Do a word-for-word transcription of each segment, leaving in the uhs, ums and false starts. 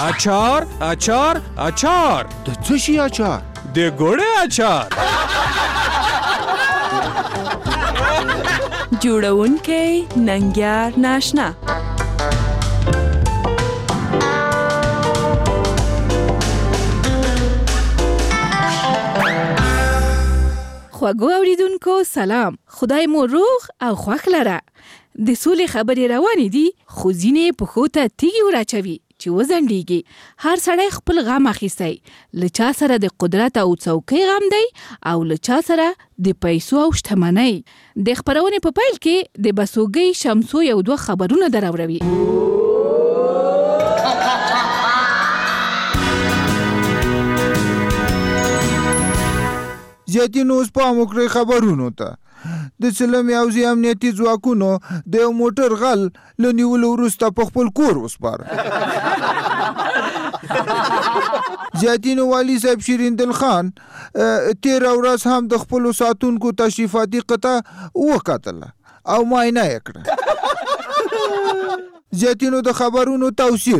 اچار اچار اچار د څه شي اچار؟ د ګوړې اچار. جوړونکی ننګیار ناشنا. خوږو اوریدونکو سلام. خدای مو روغ او خوښ لره. د سولې خبرې روانې دي، خو ځینې پښو ته تیږې وراچوي چې وځنډېږي. هر سړی خپل غم اخیستی، له چا سره د قدرت او څوکۍ غم دی او له چا سره د پیسو او شتمنۍ. د خپرونې په پیل کې د بسوګۍ شمسو یو دوه خبرونه دراوروي. زیاتینو اوس پام وکړئ خبرونو ته. د سلمې حوزې امنیتي ځواکونو د یو موټر غل له نیولو وروسته په خپل کور وسپاره. زیاتینو والي صاحب شیریندل خان تېره ورځ هم د خپلو ساتونکو تشریفاتي قطعه وکتله او معاینه یې کړه. زیاتینو د خبرونو توصیل.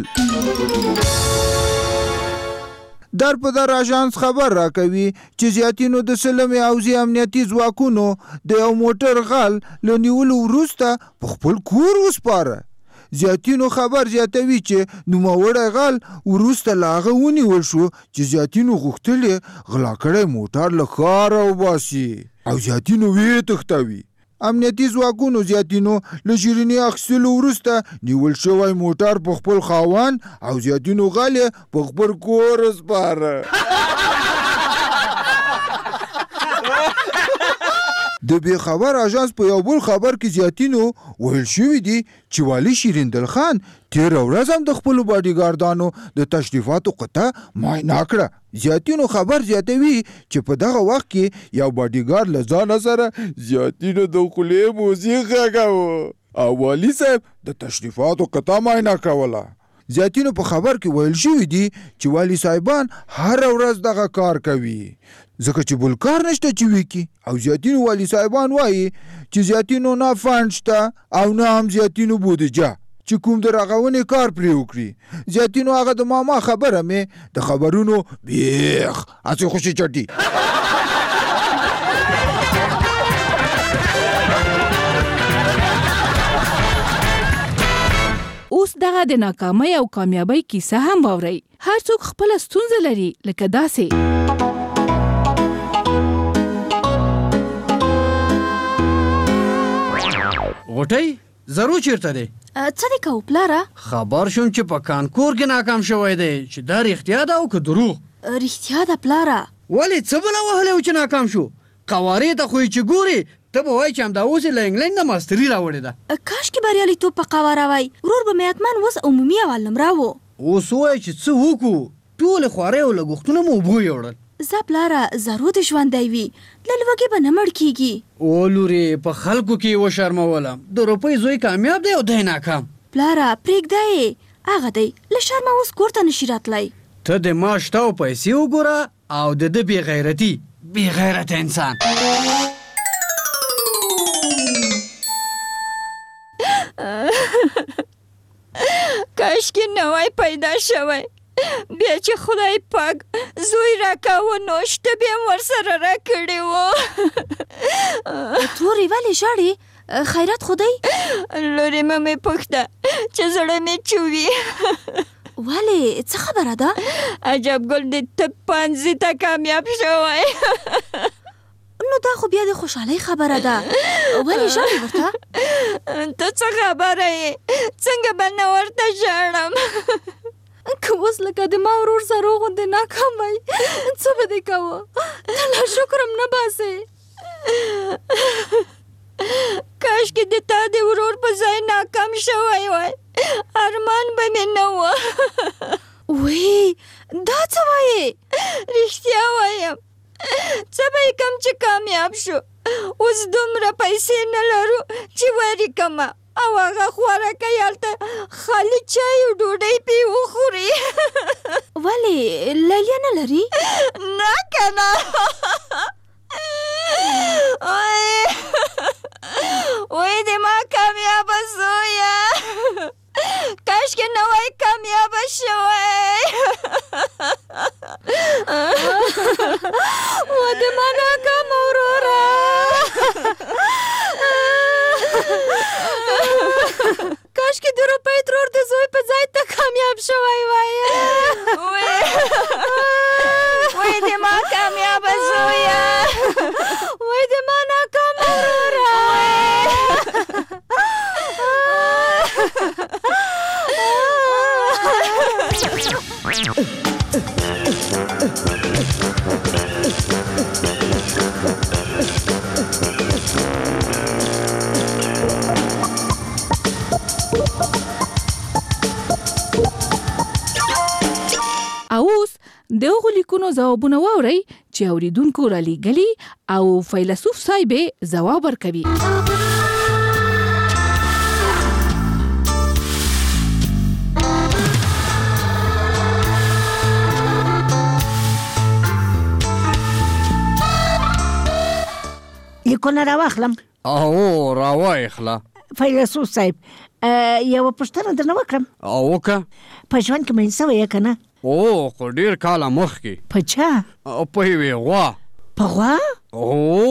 در په در آژانس خبر راکوي چې زیاتینو د سلمې حوزې امنیتي ځواکونو د یو موټر غل له نیولو وروسته په خپل کور وسپاره. زیاتینو خبر زیاتوي چې نوموړی غل وروسته له هغه ونیول شو چې زیاتینو غوښتل یې غلا کړی موټر له ښاره وباسي او زیاتینو ویې تښتوي. امنیتي ځواکونو زیاتینو له شیریني اخیستلو وروسته نیول شوی موټر په خپل خاوند او زیاتینو غل یې په خپل کور وسپاره. د بې خبر آژانس په یو بل خبر کې زیاتینو ویل شوي دي چې والي شیریندل خان تېره ورځ هم د خپلو باډیګاردانو د تشریفاتو قطعه معاینه کړه. زیاتینو خبر زیاتوي چې په دغه وخت کې یو باډیګارد له ځانه سره زیاتینو د خولې موزیک غږاوه او والي صاحب د تشریفاتو قطعه معاینه کوله. زیاتینو په خبر کې ویل شوي دي چې والي صاحبان هره ورځ دغه کار کوي ځکه چې بل کار نشته چې وکړي. او زیاتینو والي صاحبان وایي چې زیاتینو نه فنډ شته او نه هم زیاتینو بودجه چې کوم د رغونې کار پرې وکړي. زیاتینو هغه د ماما خبره مې د خبرونو بیخ هسې خوشي چټي. اوس دغه د ناکامۍ او کامیابۍ کیسه هم واورئ. هر څوک خپله ستونزه لري، لکه داسې. غوټۍ زرو چیرته دی؟ څه دی کوو پلاره؟ خبر شوم چې په کانکور کې ناکام شوی دی، چې دا رښتیا ده او که دروغ؟ رښتیا ده پلاره. ولې څه بله وهلی و چې ناکام شو؟ قوارې ته خو یې چې ګورې ته به وایي چې همدا اوس یې له انګلینډ نه ماستري راوړې ده. کاشکې بریالیتوب په قواره وای. ورور به مې حتما اوس عمومي اول نمره و. اوس ووایه چې څه وکړو؟ ټولې خوارۍ او لګښتونه مو اوبو یوړل. زه پلاره زرو د ژوندی وي، له لوږې به نه مړ کېږي. او لورې په خلکو کې یې وشرمولم. د روپۍ زوی کامیاب دی او دی ناکام. پلاره پرېږده یې، هغه دی له شرمه اوس کور ته نشي راتلی. ته د ما شته او پیسې وګوره او د ده بې غیرتي بې غیرته انسان. کاشکې نوی پیدا شوی، بیا چې خدای پاک زوی راکاوه نو شته بیا هم ورسره راکړې وه. تورې ولې ژاړې؟ خیرات خو دی؟ لورې مه مې پوښته چې زړه مې چوي. ولې څه خبره ده؟ عجب ګل د طب پوهنځي ته کامیاب شوی. نو دا خو بیا د خوشحالۍ خبره ده، ولې ژاړې ورته؟ ته څه خبره یې؟ څنګه به نه ورته ژاړم؟ که اوس لکه د ما ورور زرو غوندې ناکام وای څه به دې کوه؟ ته لا شکرم نه باسې. کاشکې د تا د ورور په ځای ناکام شوی وای، ارمان به مې نه و. وی دا څه وایې؟ رښتیا وایم، څه به یې کم چې کامیاب شو. اوس دومره پیسې نه لرو چې واري کمه او هغه خوارکۍ هلته خالي چای او ډوډۍ پې وخوري. ولې لیلیه نه لري؟ نه که نه. وای د ما کامیابه زویه، کاشکې نوی کامیابه شوی. کاشکې د روپۍ ترور د زوی په ځای ته کامیاب شوی وای. وای د ما کامیابه زویه، وای د ما ناکامه وروره. او اوس د هغو لیکونو ځوابونه واورئ چې اوریدونکو رالیږلي او فیلسوف صاحب یې ځواب ورکوي. لیکونه راواخلم. او راواخله. فیلسوف صاحب یوه پوښتنه درنه وکړم. او وکړه. په ژوند کې مین سوی یې که نه؟ او خو ډېر کاله مخکې. په چا؟ په یوې غوا. په غوا؟ او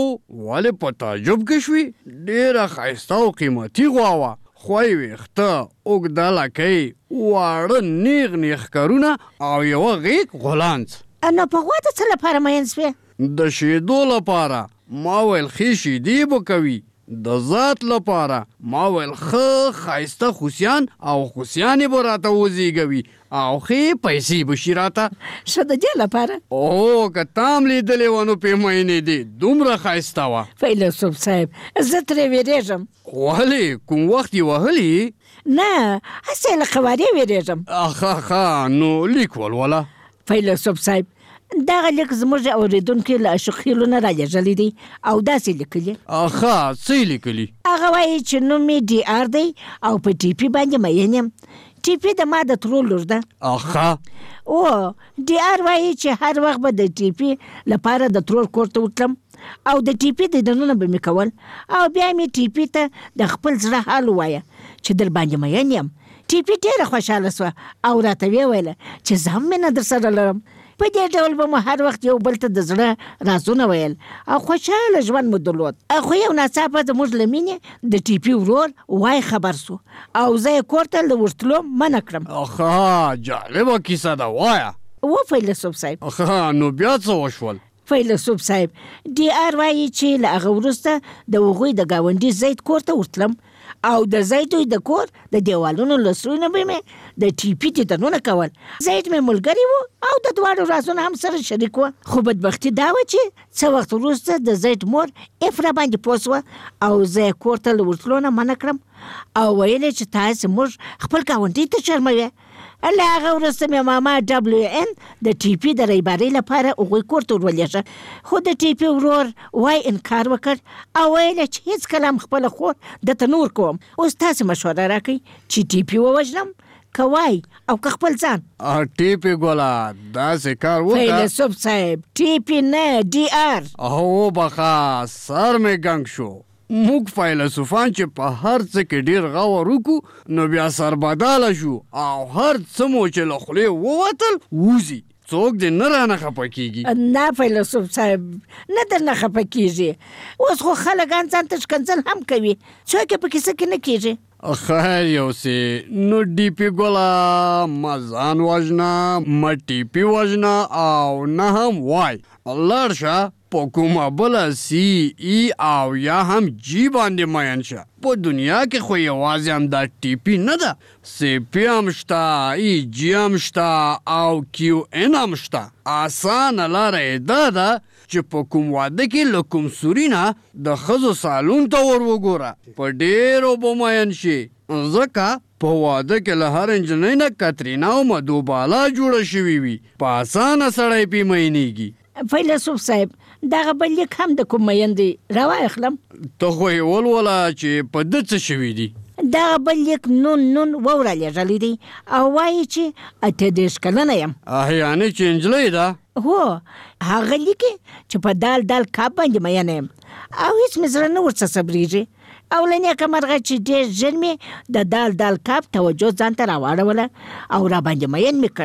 ولې په تعجب کې شوي؟ ډېره ښایسته او قیمتي غوا وه. خوی ویښته، اوږده لکۍ، واړه نیغ نیغ ښکرونه او یوه غیږ غولانځ. نو په غوا د څه لپاره مین سوې؟ د شیدو لپاره. ما ویل ښې شیدې به کوي. د ذات لپاره. ما ویل ښه ښایسته خوسیان او خوسیانې به راته وزیږوي او ښې پیسې به شي راته. ښه د دې لپاره؟ او که تا هم لیدلې وه نو پیمینې دې دومره ښایسته وه. فیلسوف صاحب زه ترې ویرېږم. ولې کوم وخت یې وهلي؟ نه هسې له قوارې ویرېږم. ښه ښه نو لیک ولوله. فیلسوف صاحب دغه لیک زموږ اورېدونکي له اشوخیلو نه رالیږلی دی او داسې لیکلي. ښه څه یې لیکلي؟ هغه وایي چې نوم یې ډي آر دی او په ټي پي باندې مین یم. ټي پي د ما د ترور لور ده. ښه. او ډي آر وایي چې هر وخت به د ټي پي لپاره د ترور کور ته وتلم او د ټي پي دیدنونه به مې کول او بیا مې ټي پي ته د خپل زړه حال ووایه چې در باندې مین یم. ټي پي ډېره خوشحاله سوه او راته ویې ویله چې زه هم مینه در سره لرم. په دې ډول به مو هر وخت یو بل ته د زړه رازونه ویل او خوشحاله ژوند مو درلود. خو یو ناڅاپه زموږ له مینې د ټي پي ورور وای خبر سو او زه یې کور ته له ورتلو منع کړم. ښه جالبه کیسه ده وایه. و فیلسوف صاحب. ښه نو بیا څه وشول؟ فیلسوف صاحب ډي آر وایي چې له هغه وروسته د هغوی د ګاونډي زید کور ته ورتلم او د زیدوی د کور د دیوالونو له سویونه به مې د ټي پي دیدنونه کول. زید مې ملګري و او د دواړو رازونه هم سره شریک وه. خو بدبختي دا وه چې څه وخت وروسته د زید مور افرا باندې پوه سوه او زه یې کور ته له ورتلو نه منع کړم او ویل یې چې تاسې موږ خپل ګاونډي ته شرموې. له هغه وروسته مې ماما ډبلیو ان د ټي پي د ریبارۍ لپاره هغوی کور ته ورولېږه. خو د ټي پي ورور وای انکار وکړ او ویل چې هېڅکله هم خپله خور درته نه ورکوم. اوس تاسې مشوره راکئ چې ټي پي ووژنم که وای او که خپل ځان. ټي پي ګوله داسې کار وکړه. فیلسوف صاحب ټي پي نه ډي آر. او بخا سر مې ګنګ شو. موږ فیلسوفان چې په هر څه کې ډېر غور وکړو نو بیا سربداله شو او هر څه مو چې له خولې ووتل ووځي. څوک دې نه رانه خفه کېږي. نه فیلسوف صاحب نه درنه خفه کېږي. اوس خو خلک ځان ته ښکنځل هم کوي. څوک یې په کیسه کې نه کېږي. خیر یو سې نو ډي پي ګوله مه ځان وژنه مه ټي پي وژنه او نه هم وای. لاړ شه په کومه بله سی ای او یا هم جی باندې مین شه. په دنیا کې خو یوازې هم دا ټي پي نه ده. سی پي هم شته، ای جی هم شته او کیو ان هم شته. اسانه لاره یې دا ده چې په کوم واده کې له کوم سوري نه د ښځو سالون ته ور وګوره. په ډېرو به مین شي ځکه په واده کې له هر نجلۍ نه کترینا او مدوبالا جوړه شوې وي. په اسانه سړی پې مینېږي. فیلسوف صاحب دغه بل لیک هم د کوم مین دی راواخلم. ته خو یې ولوله چې په ده څه شوي دي. دغه بل لیک نون نون ورالیږلی دی او وایي چې اته دېرش کلنه یم. یعنې چې نجلۍ ده. هو هغه لیکي چې په دال دال کاب باندې مینه یم او هېڅ مې زړه نه ورڅه صبرېږي او له نیکه مرغه چې ډېر ژر مې د دال دال کاب توجه ځان ته راواړوله او را باندې مین مې کړ.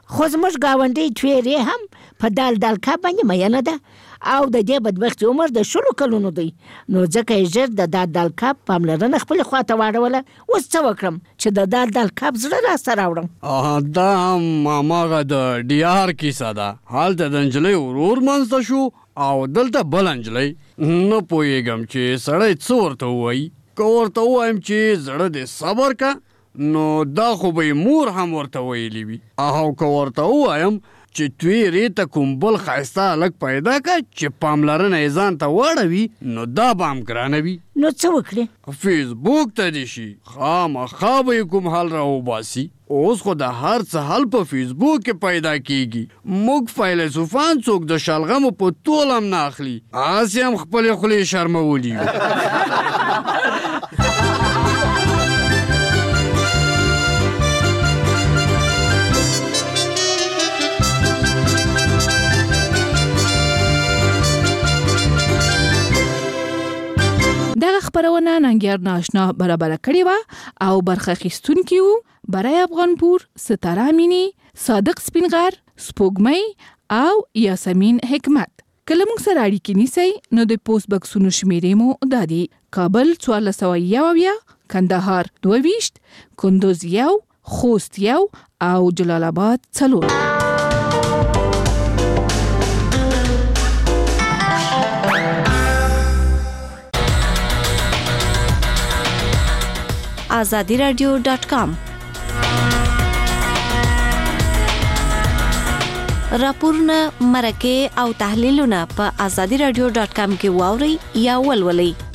خو زموږ ګاونډۍ تویرې هم په دال دال کب باندې میینه ده او د دې بدبختي عمر د شلو کلونو دی، نو ځکه یې ژر د دال دال کب پاملرنه خپلې خواته واړوله. اوس څه وکړم چې د دال دال کب زړه راسته راوړم؟ دا هم هماغه د ډي آر کیسه ده. هلته د نجلۍ ورور منځته شو او دلته بل نجلۍ. نه پوهېږم چې سړی څه ورته ووایي. که ورته ووایم چې زړه دې صبر کا، نو دا خو به یې مور هم ورته ویلي وي. او که ورته ووایم چې تویرې ته کوم بل ښایسته هلک پیدا که چې پاملرنه یې ځان ته واړوي، نو دا به هم ګرانه وي. نو څه وکړې؟ فیسبوک ته دې شي، خامخا به یې کوم حل راوباسي. اوس خو د هر څه حل په فیسبوک کې پیدا کیږي. موږ فیلسوفان څوک د شلغمو په تول هم نه اخلي، هسې هم خپلې خولې شرمولي وي. دغه خبرونه ننګیار ناشنا برابر کړې وه او برخه اخیستونکي وو برای افغانپور، ستاره امینی، صادق سپینغر، سپوږمۍ او یاسمین حکمت. که له موږ سره اړیکې نیسئ نو د پوسټ بکسونو شمیرې مو دا دي: کابل څوارلس سوه یو اویا، کندهار دوه ویشت، کندوز یو، خوست یو او جلال آباد څلور. آزادی رادیو ډاټ کام راپورونه، مرکې او تحلیلونه په آزادی رادیو ډاټ کام کې واورئ یا ولولئ.